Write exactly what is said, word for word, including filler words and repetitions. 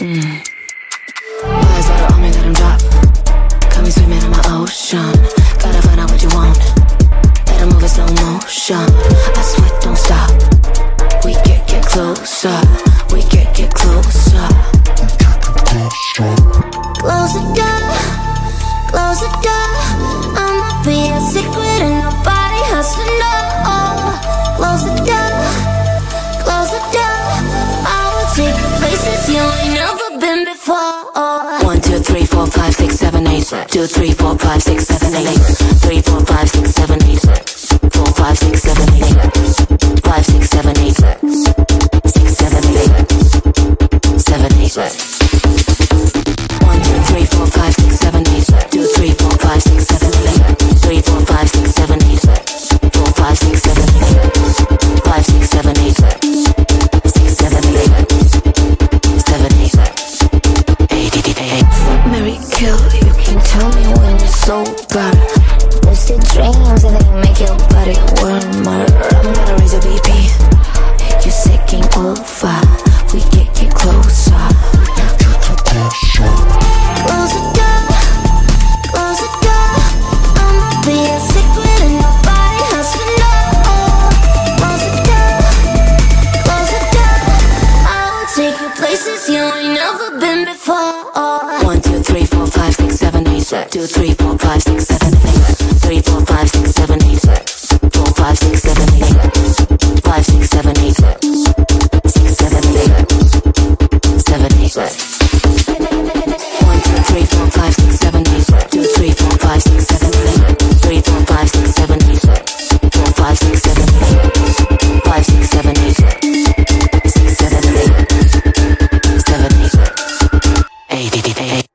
Mm. Eyes water on me, let him drop. Got me swimming in my ocean. Gotta find out what you want. Let him move in slow motion. I sweat, don't stop. We get, get closer. We get, get closer. Close the door, close the door. I'ma be a secret and nobody has to know. Close the door, close the door. I will take you places you ain't never been before. One, two, three, four, five, six, seven, eight. Two, three, four, five, six, seven, eight. Three, four, five, six, seven, eight. Four, five, six, seven, eight. Five, six, seven, eight. Six, seven, eight. Seven, eight. One, two, three, four, five, six, seven, eight. Two, three, four, five, six, seven, eight. Three, four, five, six, seven, eight. Four, five, six, seven, eight. Five, six, seven, eight. Six, seven, eight. Seven, eight. Eight, eight, eight. Mary kill, you can tell me when you're sober. Lucid dreams and they make your body warmer. I'm gonna raise your B P. You're taking over. We get get closer. Close the door, close the door. I'ma be a secret and nobody has to know. Close the door, close the door. I will take you places you ain't never been before. One, two, three, four, five, six, seven, eight. Two, three, four, five, six, seven, eight. Three, four, five, six, seven, eight. Four, five, six, seven, eight. Five, six, seven, eight. Six, seven, eight. Seven, eight. One, two, three, four, five, six, seven, eight. Two, three, four, five, six, seven, eight. Three, four, five, six, seven, eight. Four, five, six, seven, eight. Five, six, seven, eight. Six, seven, eight. Seven, eight. Eight, eight, eight, eight.